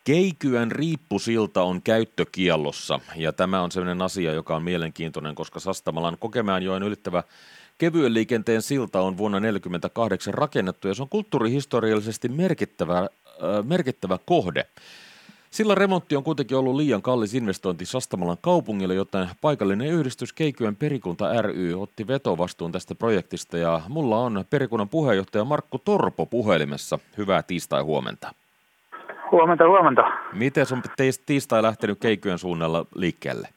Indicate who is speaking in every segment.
Speaker 1: Keikyön riippusilta on käyttökiellossa ja tämä on sellainen asia, joka on mielenkiintoinen, koska Sastamalan Kokemäenjoen ylittävä kevyen liikenteen silta on vuonna 1948 rakennettu ja se on kulttuurihistoriallisesti merkittävä kohde. Sillan remontti on kuitenkin ollut liian kallis investointi Sastamalan kaupungille, joten paikallinen yhdistys Keikyön perikunta ry otti vetovastuun tästä projektista ja mulla on perikunnan puheenjohtaja Markku Torpo puhelimessa. Hyvää tiistai-huomenta.
Speaker 2: Huomenta.
Speaker 1: Miten on tiistai lähtenyt Keikyön suunnalla liikkeelle?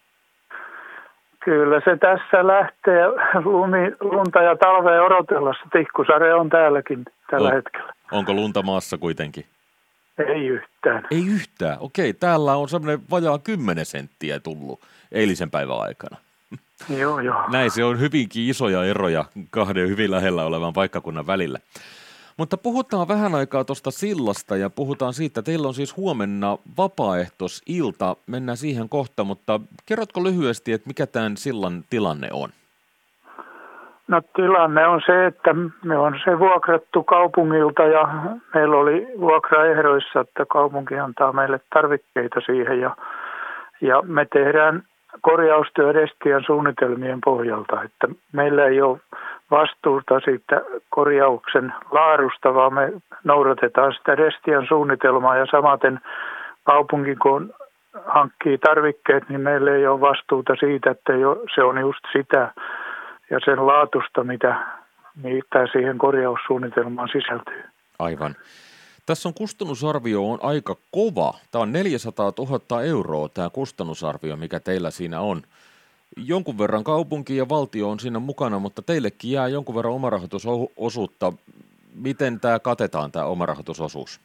Speaker 2: Kyllä se tässä lähtee lunta ja talvea odotellessa. Tihkusade on täälläkin tällä hetkellä.
Speaker 1: Onko lunta maassa kuitenkin?
Speaker 2: Ei yhtään.
Speaker 1: Ei yhtään? Okei, täällä on semmoinen vajaa 10 senttiä tullut eilisen päivän aikana.
Speaker 2: Joo.
Speaker 1: Näin se on hyvinkin isoja eroja kahden hyvin lähellä olevan paikkakunnan välillä. Mutta puhutaan vähän aikaa tuosta sillasta ja puhutaan siitä, teillä on siis huomenna vapaaehtoisilta, mennään siihen kohta, mutta kerrotko lyhyesti, että mikä tämän sillan tilanne on?
Speaker 2: No tilanne on se, että me on se vuokrattu kaupungilta ja meillä oli vuokraehdoissa, että kaupunki antaa meille tarvikkeita siihen ja me tehdään korjaustyö Destian suunnitelmien pohjalta, että meillä ei ole vastuuta siitä korjauksen laadusta, vaan me noudatetaan sitä Destian suunnitelmaa ja samaten kaupunki, kun hankkii tarvikkeet, niin meillä ei ole vastuuta siitä, että se on just sitä ja sen laatusta, mitä siihen korjaussuunnitelmaan sisältyy.
Speaker 1: Aivan. Tässä on kustannusarvio on aika kova. Tämä on 400 000 euroa tämä kustannusarvio, mikä teillä siinä on. Jonkun verran kaupunki ja valtio on siinä mukana, mutta teillekin jää jonkun verran omarahoitusosuutta. Miten tämä katetaan, tämä omarahoitusosuus?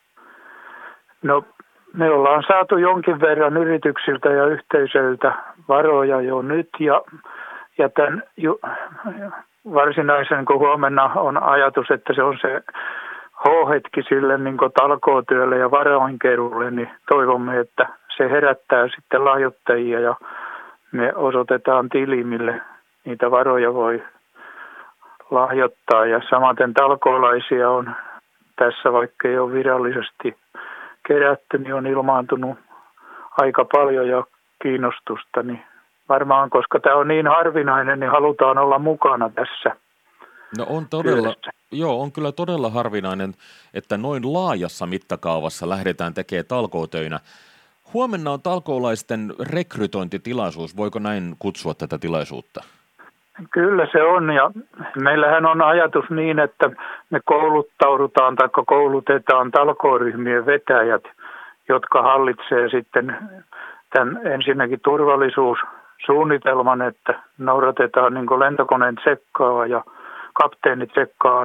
Speaker 2: No, me ollaan saatu jonkin verran yrityksiltä ja yhteisöiltä varoja jo nyt ja tämän varsinaisen, kun huomenna on ajatus, että se on se H-hetki sille niin kuin talkootyölle ja varoinkeruulle, niin toivomme, että se herättää sitten lahjoittajia ja me osoitetaan tili, mille niitä varoja voi lahjoittaa. Ja samaten talkoolaisia on tässä, vaikka ei ole virallisesti kerätty, niin on ilmaantunut aika paljon ja kiinnostusta. Niin varmaan, koska tämä on niin harvinainen, niin halutaan olla mukana tässä.
Speaker 1: No on todella, on kyllä todella harvinainen, että noin laajassa mittakaavassa lähdetään tekemään talkootöinä. Huomenna on talkoolaisten rekrytointitilaisuus. Voiko näin kutsua tätä tilaisuutta?
Speaker 2: Kyllä se on ja meillähän on ajatus niin, että me kouluttaudutaan tai koulutetaan talkooryhmien vetäjät, jotka hallitsee sitten tämän ensinnäkin turvallisuussuunnitelman, että noudatetaan niin kuin lentokoneen tsekkaa ja kapteeni tsekkaa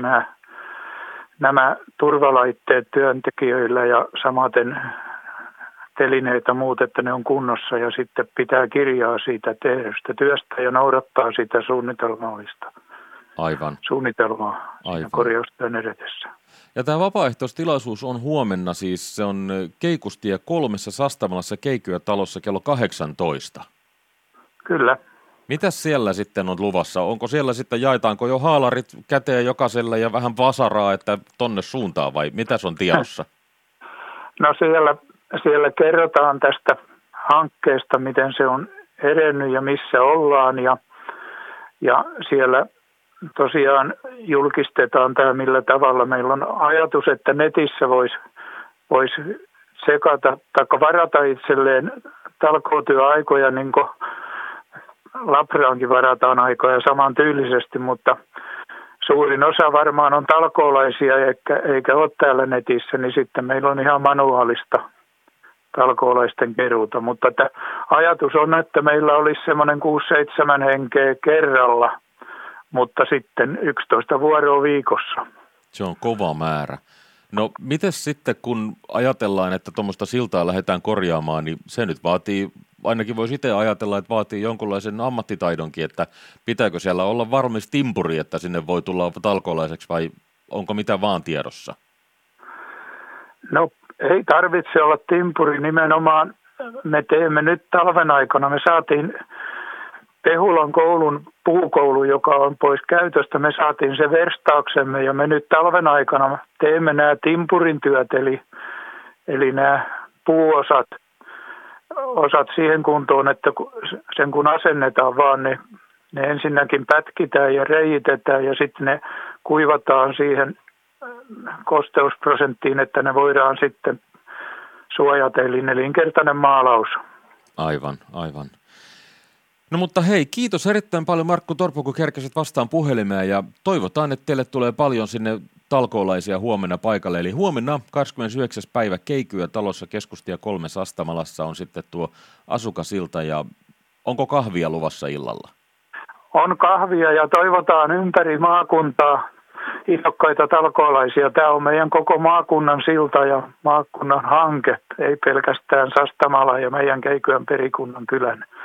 Speaker 2: nämä turvalaitteet työntekijöillä ja samaten telineitä muut, että ne on kunnossa ja sitten pitää kirjaa siitä tehdystä työstä ja noudattaa sitä suunnitelmallista suunnitelmaa korjaustyön edetessä.
Speaker 1: Ja tämä vapaaehtoistilaisuus on huomenna siis, se on Keikustie 3 Sastamalassa Keikyötalossa kello 18.
Speaker 2: Kyllä.
Speaker 1: Mitäs siellä sitten on luvassa? Onko siellä sitten, jaetaanko jo haalarit käteen jokaiselle ja vähän vasaraa, että tonne suuntaan vai mitäs on tiedossa?
Speaker 2: No siellä kerrotaan tästä hankkeesta, miten se on edennyt ja missä ollaan ja siellä tosiaan julkistetaan tämä, millä tavalla meillä on ajatus, että netissä voisi sekata tai varata itselleen talkootyöaikoja, niin kuin Labraankin varataan aikoja samantyylisesti, mutta suurin osa varmaan on talkoolaisia eikä ole täällä netissä, niin sitten meillä on ihan manuaalista talkoolaisten keruuta. Mutta ajatus on, että meillä olisi semmoinen 6-7 henkeä kerralla, mutta sitten 11 vuoroa viikossa.
Speaker 1: Se on kova määrä. No mites sitten, kun ajatellaan, että tuommoista siltaa lähdetään korjaamaan, niin se nyt vaatii, ainakin voisi itse ajatella, että vaatii jonkunlaisen ammattitaidonkin, että pitääkö siellä olla valmis timpuri, että sinne voi tulla talkoolaiseksi vai onko mitä vaan tiedossa?
Speaker 2: No ei tarvitse olla timpuri, nimenomaan me teemme nyt talven aikana, me saatiin Pehulan koulun puukoulu, joka on pois käytöstä, me saatiin se verstauksemme ja me nyt talven aikana teemme nämä timpurin työt, eli nämä puuosat siihen kuntoon, että sen kun asennetaan vaan ne ensinnäkin pätkitään ja reijitetään ja sitten ne kuivataan siihen kosteusprosenttiin, että ne voidaan sitten suojata, eli nelinkertainen maalaus.
Speaker 1: Aivan. No mutta hei, kiitos erittäin paljon Markku Torpo, kun kerkesit vastaan puhelimeen ja toivotaan, että teille tulee paljon sinne talkoolaisia huomenna paikalle. Eli huomenna 29. päivä Keikyä talossa Keskustia 3 Sastamalassa on sitten tuo asukasilta ja onko kahvia luvassa illalla?
Speaker 2: On kahvia ja toivotaan ympäri maakuntaa innokkaita talkoolaisia. Tämä on meidän koko maakunnan silta ja maakunnan hanke, ei pelkästään Sastamala ja meidän Keikyän perikunnan kylän.